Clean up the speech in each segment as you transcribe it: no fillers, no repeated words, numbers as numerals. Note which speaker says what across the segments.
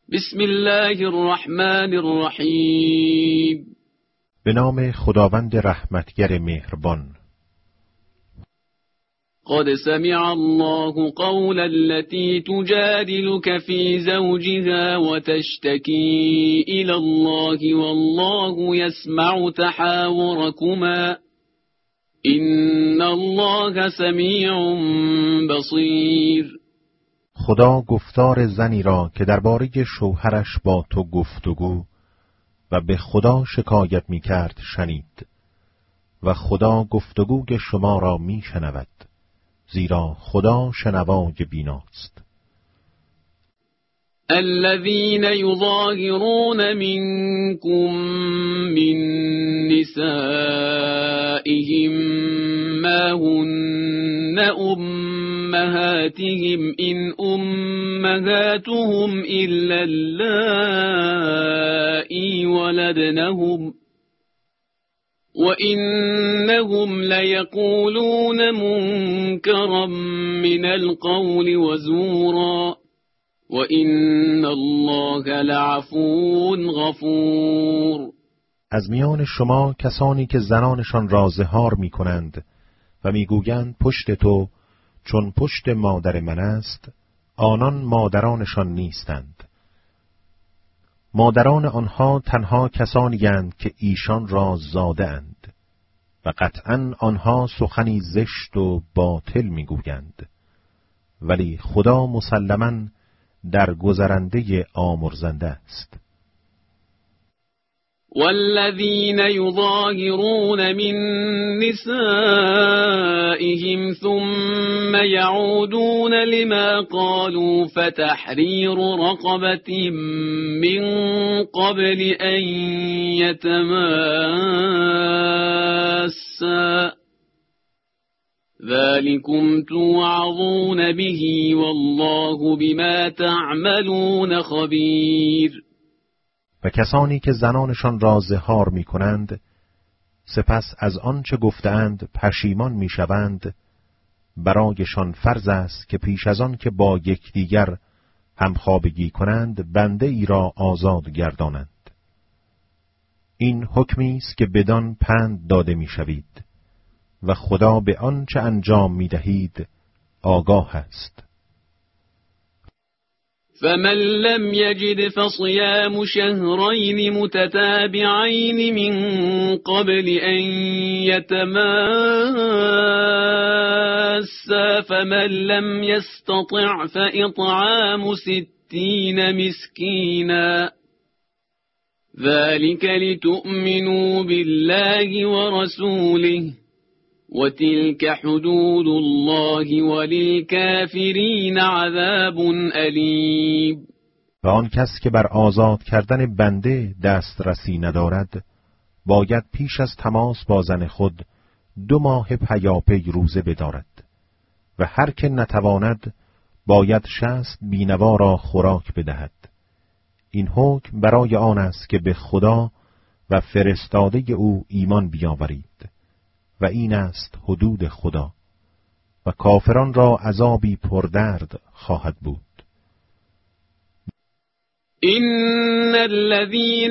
Speaker 1: بسم الله الرحمن الرحیم.
Speaker 2: به نام خداوند رحمتگر مهربان.
Speaker 1: قد سمع الله قول التي تجادلك في زوجها وتشتكي إلى الله والله يسمع تحاوركما إن الله سميع بصير.
Speaker 2: خدا گفتار زنی را که درباره شوهرش با تو گفتگو و به خدا شکایت می کرد شنید و خدا گفتگوی شما را می شنود، زیرا خدا شنوای بیناست.
Speaker 1: الذين يظاهرون منكم من نسائهم ما هن أمهاتهم إن أمهاتهم إلا اللائي ولدنهم وإنهم ليقولون منكرا من القول وزورا وَإِنَّ اللَّهَ لَعَفُوٌّ غَفُورٌ.
Speaker 2: از میان شما کسانی که زنانشان را زهار می کنند و می گویند پشت تو چون پشت مادر من است، آنان مادرانشان نیستند. مادران آنها تنها کسانی اند که ایشان را زاده اند و قطعاً آنها سخنی زشت و باطل می گویند، ولی خدا مسلماً در گذرنده آمرزنده است.
Speaker 1: والذین یظاهرون من نسائهم ثم يعودون لما قالوا فتحرير رقبة من قبل أن يتماسا ذلكم توعظون به والله بما تعملون خبیر.
Speaker 2: و کسانی که زنانشان را زهار می کنند سپس از آنچه گفتند پشیمان می شوند، برایشان فرض است که پیش از آن که با یکدیگر همخوابگی کنند بنده ای را آزاد گردانند. این حکمی است که بدان پند داده می شوید و خدا به آنچه انجام می دهید آگاه است.
Speaker 1: فمن لم يجد فصيام شهرين متتابعين من قبل أن يتماسا فمن لم يستطع فإطعام 60 مسكينا ذلك لتؤمنوا بالله ورسوله وتلك حدود الله وللكافرین عذاب علیم.
Speaker 2: و آن کس که بر آزاد کردن بنده دسترسی ندارد باید پیش از تماس با زن خود 2 ماه پیاپی روزه بدارد و هر که نتواند باید 60 بینوا را خوراک بدهد. این حکم برای آن است که به خدا و فرستاده او ایمان بیاورید و این است حدود خدا و کافران را عذابی پردرد خواهد بود.
Speaker 1: إن الذين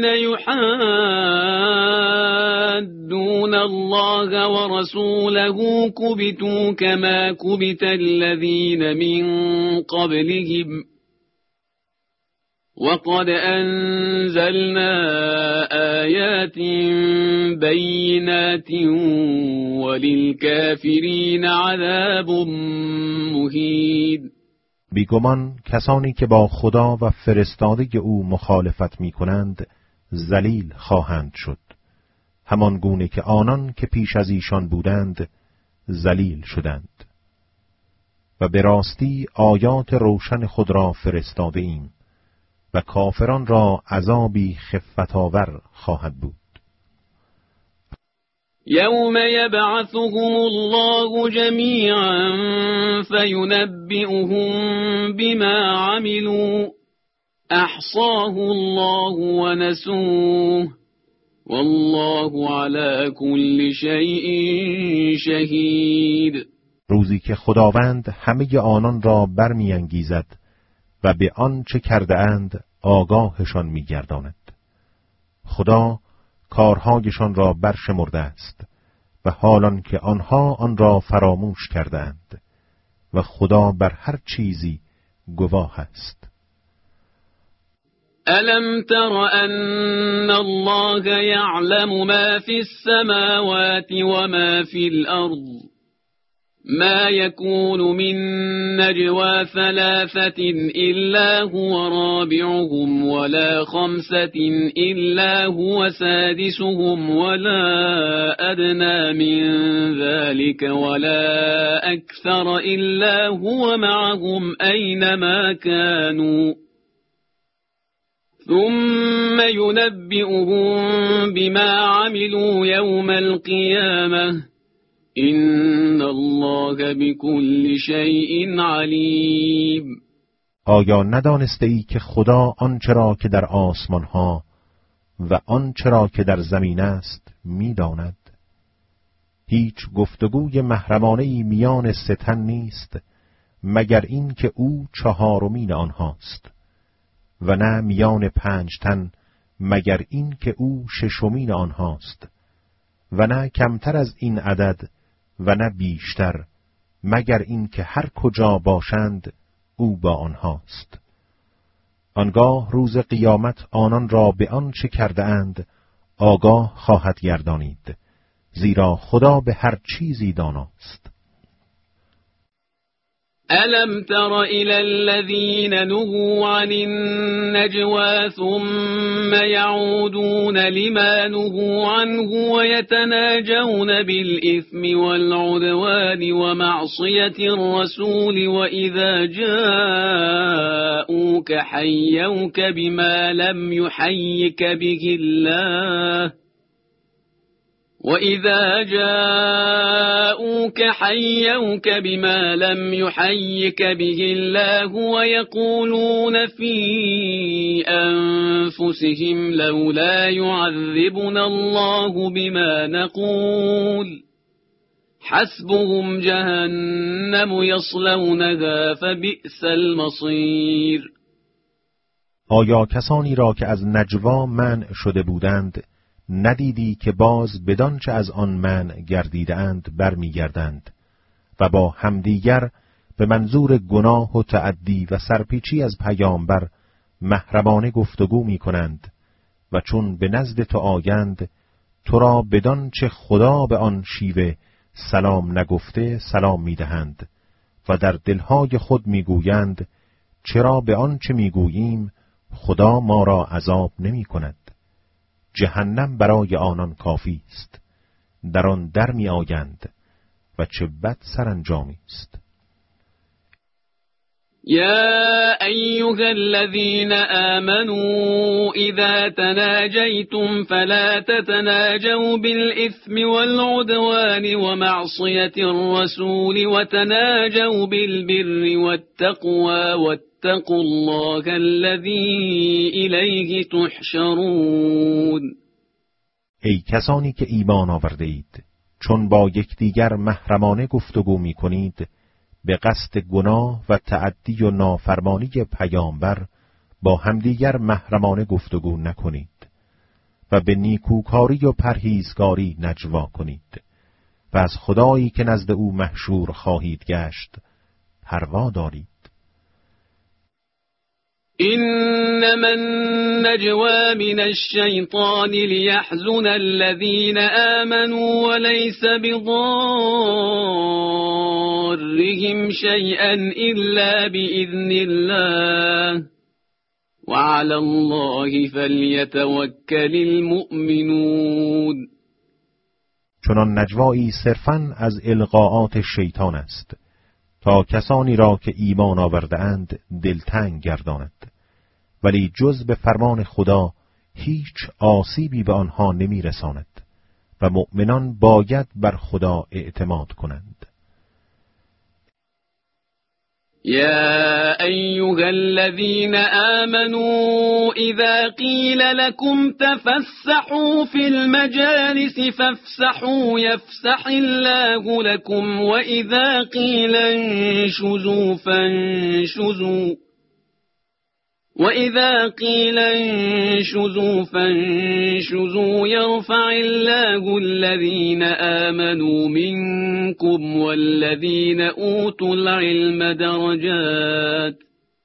Speaker 1: يحادون الله ورسوله كبتوا كما كبت الذين من قبلهم وقد أنزلنا آيات بينات وللكافرين عذاب مهین.
Speaker 2: بیگمان کسانی که با خدا و فرستاده او مخالفت می کنند ذلیل خواهند شد، همان گونه که آنان که پیش از ایشان بودند ذلیل شدند. و به راستی آیات روشن خود را فرستاده ایم و کافران را عذابی خفت‌آور خواهد بود.
Speaker 1: یوم یبعثهم الله جمیعا فینبئهم بما عملوا احصاه الله ونسوه والله على كل شیء شهید.
Speaker 2: روزی که خداوند همه آنان را برمی‌انگیزد و به آن چه کرده اند آگاهشان می‌گرداند. خدا کارهایشان را برشمرده است و حالان که آنها آن را فراموش کردند و خدا بر هر چیزی گواه است.
Speaker 1: ألم تر أن الله يعلم ما في السماوات وما في الأرض ما يكون من نجوى ثلاثة إلا هو رابعهم ولا خمسة إلا هو سادسهم ولا أدنى من ذلك ولا أكثر إلا هو معهم أينما كانوا ثم ينبئهم بما عملوا يوم القيامة إن الله بكل شيء علیم.
Speaker 2: آیا ندانسته ای که خدا آنچه را که در آسمان ها و آنچه را که در زمین است می‌داند؟ هیچ گفتگوی محرمانه‌ای میان سه تن نیست مگر این که او چهارمین آنهاست و نه میان 5 تن مگر این که او ششمین آنهاست و نه کمتر از این عدد و نه بیشتر مگر این که هر کجا باشند او با آنهاست. آنگاه روز قیامت آنان را به آنچه کرده اند آگاه خواهد گردانید، زیرا خدا به هر چیزی داناست.
Speaker 1: ألم تر إلى الذين نهوا عن النجوى ثم يعودون لما نهوا عنه ويتناجون بالإثم والعدوان ومعصية الرسول وإذا جاءوك حيوك بما لم يحيك به الله وَإِذَا جَاءُوكَ حَيَّوْكَ بِمَا لَمْ يُحَيِّكَ بِهِ اللَّهُ وَيَقُولُونَ فِي أَنفُسِهِمْ لَوْلَا يُعَذِّبُنَا اللَّهُ بِمَا نَقُولُ حَسْبُهُمْ جَهَنَّمُ يَصْلَوْنَهَا فَبِئْسَ الْمَصِيرُ.
Speaker 2: آیا کسانی را که از نجوا منع شده بودند ندیدی که باز بدانچه از آن منع گردیدند برمیگردند و با همدیگر به منظور گناه و تعدی و سرپیچی از پیامبر محرمانه گفتگو می کنند و چون به نزد تو آیند تو را بدانچه خدا به آن شیوه سلام نگفته سلام می دهند و در دلهای خود می گویند چرا به آنچه می گوییم خدا ما را عذاب نمی کند. جهنم برای آنان کافی است، در آن در می آیند و چه بد سرانجامی است.
Speaker 1: يا أيها الذين آمنوا إذا تناجيتم فلا تتناجوا بالإثم والعدوان ومعصية الرسول وتناجوا بالبر والتقوى واتقوا الله الذي إليه تحشرون.
Speaker 2: ای کسانی که ایمان آورده اید، چون با یکدیگر محرمانه گفتگو می کنید، به قصد گناه و تعدی و نافرمانی پیامبر با همدیگر محرمانه گفتگو نکنید و به نیکوکاری و پرهیزگاری نجوا کنید و از خدایی که نزد او محشور خواهید گشت پروا دارید.
Speaker 1: إنما النجوى من الشيطان ليحزن الذين آمنوا وليس بضارهم شيئا إلا بإذن الله وعلى الله فليتوكل المؤمنون.
Speaker 2: چنان نجوایی صرفاً از القاءات شیطان است تا کسانی را که ایمان آورده اند دلتنگ گرداند، ولی جز به فرمان خدا هیچ آسیبی به آنها نمی رساند و مؤمنان باید بر خدا اعتماد کنند.
Speaker 1: يا أيها الذين آمنوا إذا قيل لكم تفسحوا في المجالس فافسحوا يفسح الله لكم وإذا قيل انشزوا فانشزوا وإذا قيل انشزوا فانشزوا يرفع الله الذين آمنوا منكم والذين أوتوا العلم درجات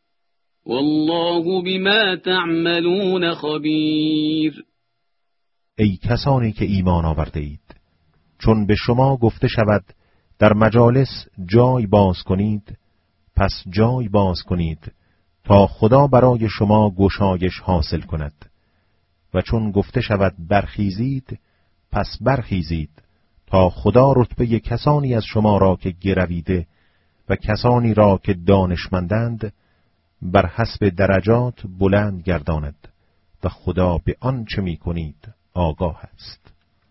Speaker 1: والله بما تعملون خبیر.
Speaker 2: ای کسانی که ایمان آورده اید، چون به شما گفته شود در مجالس جای باز کنید، پس جای باز کنید تا خدا برای شما گشایش حاصل کند، و چون گفته شود برخیزید، پس برخیزید تا خدا رتبه کسانی از شما را که گرویده و کسانی را که دانشمندند بر حسب درجات بلند گرداند و خدا به آنچه می کنید آگاه است.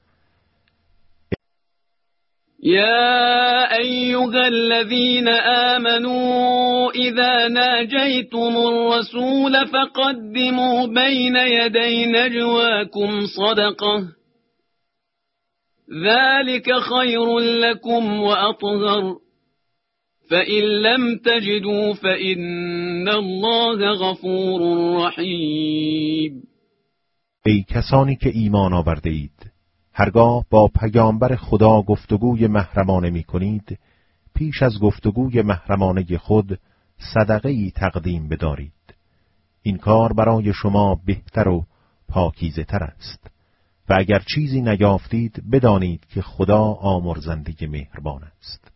Speaker 1: يا أيها الذين آمنوا إذا ناجيتم الرسول فقدموا بين يدي نجواكم صدقة ذلك خير لكم وأطهر فإن لم تجدوا فإن الله غفور رحيم.
Speaker 2: ای کسانی که ایمان آورده اید، هرگاه با پیامبر خدا گفتگوی محرمانه می کنید، پیش از گفتگوی محرمانه خود صدقه‌ای تقدیم بدارید. این کار برای شما بهتر و پاکیزه تر است، و اگر چیزی نیافتید بدانید که خدا آمرزنده مهربان است.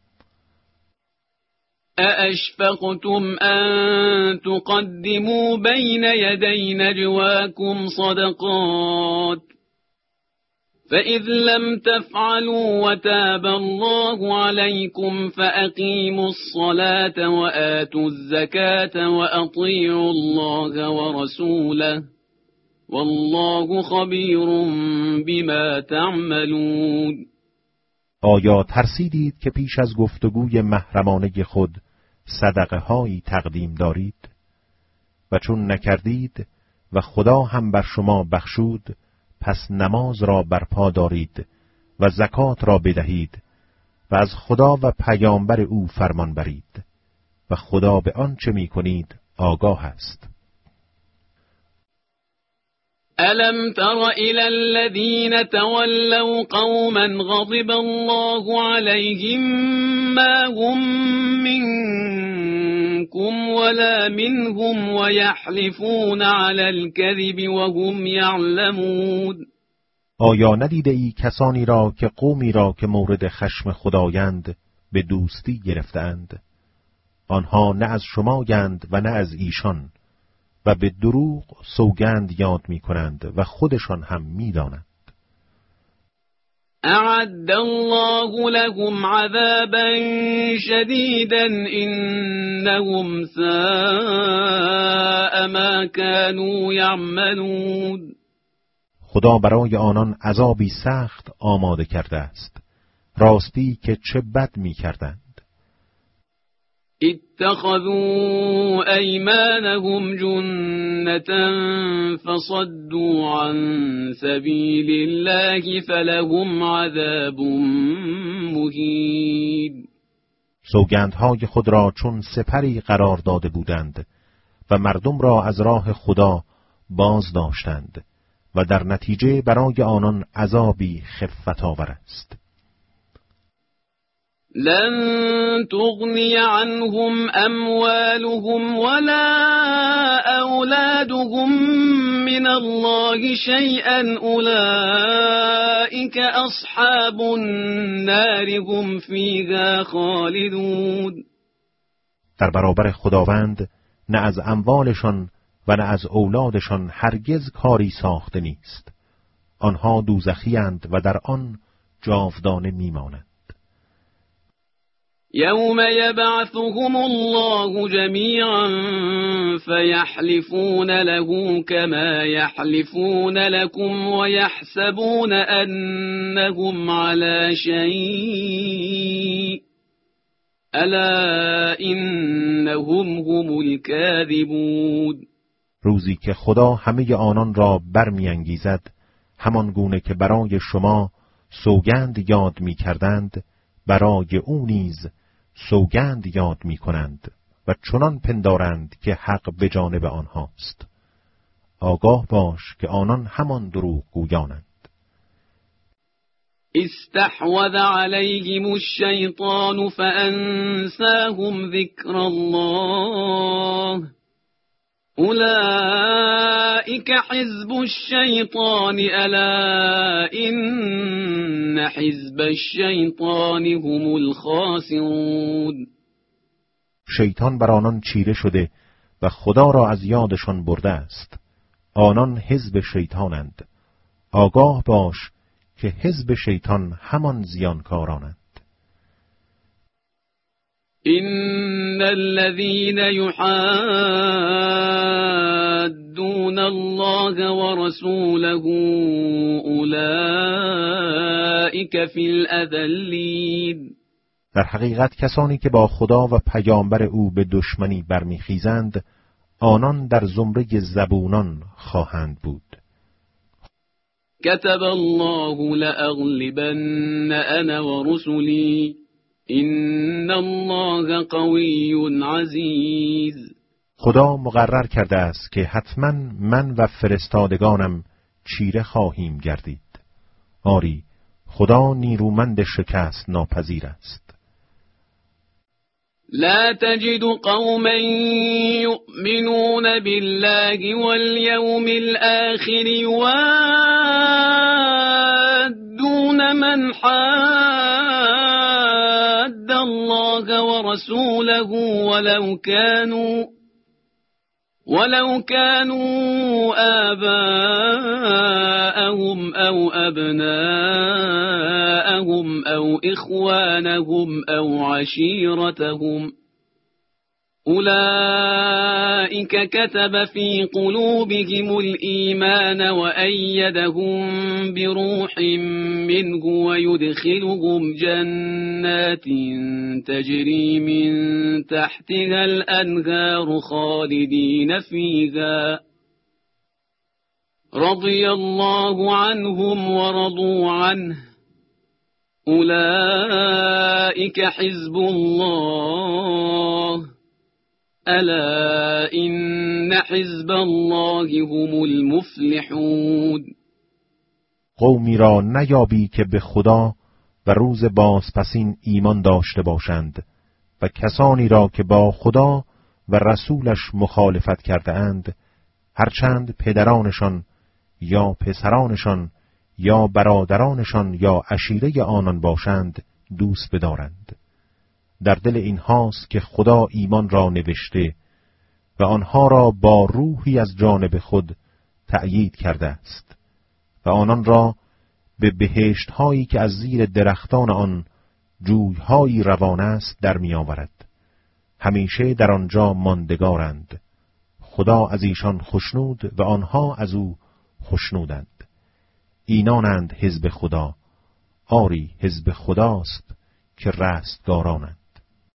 Speaker 1: أأشفقتم أن تقدموا بين يدي نجواكم صدقات فإذ لم تفعلوا وتاب الله عليكم فأقيموا الصلاة وآتوا الزكاة وأطيعوا الله ورسوله والله خبير بما تعملون.
Speaker 2: آیا ترسیدید که پیش از گفتگوی محرمانه خود صدقه هایی تقدیم دارید؟ و چون نکردید و خدا هم بر شما بخشود، پس نماز را برپا دارید و زکات را بدهید و از خدا و پیامبر او فرمان برید و خدا به آنچه می کنید آگاه است.
Speaker 1: ألم تر إلى الذين تولوا قوما غضب الله عليهم ما هم منكم ولا منهم ويحلفون على الكذب وهم يعلمون.
Speaker 2: آیا ندیده ای کسانی را که قومی را که مورد خشم خدایند به دوستی گرفتند؟ آنها نه از شمایند و نه از ایشان، و به دروغ سوگند یاد می کنند و خودشان هم می دانند.
Speaker 1: اعد الله لهم عذابا شدیدا انهم ساء ما كانوا یعملون.
Speaker 2: خدا برای آنان عذابی سخت آماده کرده است، راستی که چه بد می کردند.
Speaker 1: اتخذوا ایمانهم جنة فصدوا عن سبیل الله فلهم عذاب مهین.
Speaker 2: سوگندهای خود را چون سپری قرار داده بودند و مردم را از راه خدا باز داشتند و در نتیجه برای آنان عذابی خفت آور است.
Speaker 1: لن تغني عنهم اموالهم ولا اولادهم من الله شيئا اولئك اصحاب النار هم فيها خالدون.
Speaker 2: در برابر خداوند نه از اموالشان و نه از اولادشان هرگز کاری ساخته نیست. آنها دوزخی‌اند و در آن جاودانه میمانند.
Speaker 1: يوم يبعثهم الله جميعا فيحلفون له كما يحلفون لكم ويحسبون أنهم على شيء ألا إنهم هم الكاذبون.
Speaker 2: روزی که خدا همه آنان را برمی‌انگیزد، همان گونه که برای شما سوگند یاد می‌کردند، برای او نیز سوگند یاد می کنند و چنان پندارند که حق به جانب آنهاست. آگاه باش که آنان همان دروغ گویانند.
Speaker 1: استحوذ عليهم الشيطان فأنساهم ذكر الله أولئك حزب الشيطان ألا إن حزب الشيطان هم الخاسرون.
Speaker 2: شیطان بر آنان چیره شده و خدا را از یادشان برده است. آنان حزب شیطانند. آگاه باش که حزب شیطان همان زیانکارانند.
Speaker 1: إن الذين يحادون الله ورسوله أولئك في الأذلين.
Speaker 2: در حقیقت کسانی که با خدا و پیامبر او به دشمنی برمیخیزند، آنان در زمره زبونان خواهند بود.
Speaker 1: كتب الله لأغلبن أنا ورسلي إن الله قوي عزيز.
Speaker 2: خدا مقرر کرده است که حتما من و فرستادگانم چیره خواهیم گردید. آری، خدا نیرومند شکست ناپذیر است.
Speaker 1: لا تجد قوما يؤمنون بالله واليوم الآخر يوادون من حاد الله ورسوله ولو كانوا آباءهم أو أبناءهم أو إخوانهم أو عشيرتهم أولئك كتب في قلوبهم الإيمان وأيدهم بروح منه ويدخلهم جنات تجري من تحتها الأنهار خالدين فيها رضي الله عنهم ورضوا عنه أولئك حزب الله الا ان حزب الله هم المفلحون.
Speaker 2: قومی را نیابی که به خدا و روز بازپسین ایمان داشته باشند و کسانی را که با خدا و رسولش مخالفت کرده اند، هرچند پدرانشان یا پسرانشان یا برادرانشان یا عشیره آنان باشند دوست بدارند. در دل اینهاست که خدا ایمان را نوشته و آنها را با روحی از جانب خود تأیید کرده است و آنان را به بهشت‌هایی که از زیر درختان آن جوی‌هایی روان است در می‌آورد. همیشه در آنجا ماندگارند. خدا از ایشان خوشنود و آنها از او خوشنودند. اینانند حزب خدا. آری، حزب خداست که رستگارانند.